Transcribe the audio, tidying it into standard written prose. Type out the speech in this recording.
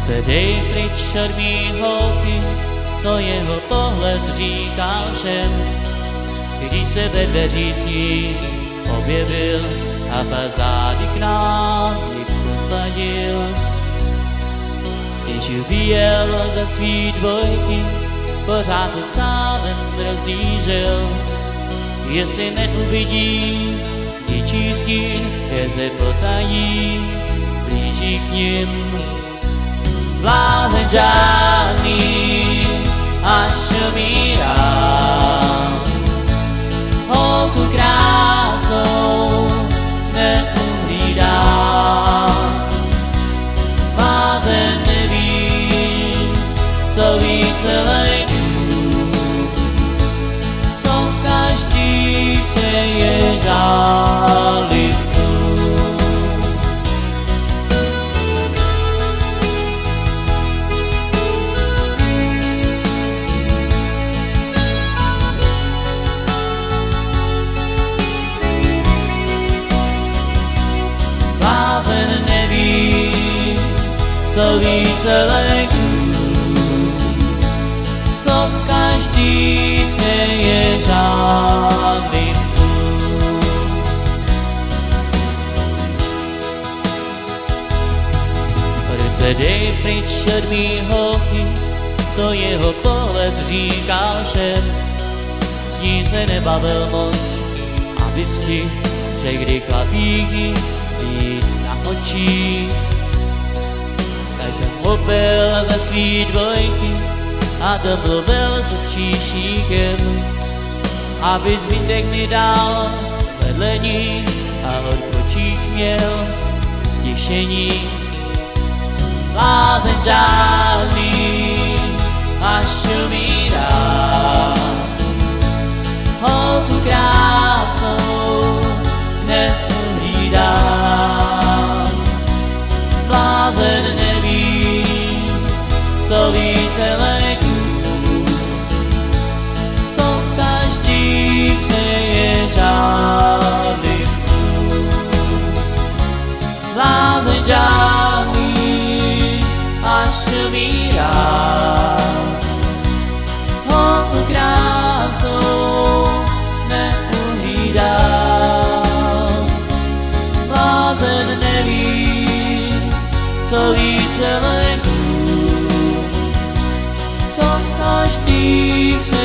se dej pryč od mý holky, to jeho pohled říká všem. Když se ve dveřích s ní objevil a pak zády k nám ji posadil. Když ji vyjel ze svý dvojky, pořád se sálem rozdížel. Jestli neuvidí ničí stín, je se potají, blíží k nim. Blázen žádný, až umírá, holku krásnou neuhlídá. Blázen neví, co více lejků, co každý přeje žálivku. Blázen neví, co více léků, co každý přeje žádlivku. Ruce dej pryč od mý holky, to jeho pohled říká všem. S ní se nebavil moc a vystihl, že kdy klapíky jít na očích. Tak jsem opil ze svý dvojky a domluvil se s číšíkem, aby zbytek mi dal vedle ní a odpočích měl stišení. Blázen žádný, až umírá, holku krásnou neuhlídá. Blázen neví, co více léků, co každý přeje žádlivku. Blázen žádný, až umírá, holku krásnou neuhlídá. Blázen neví, co více léků, co každý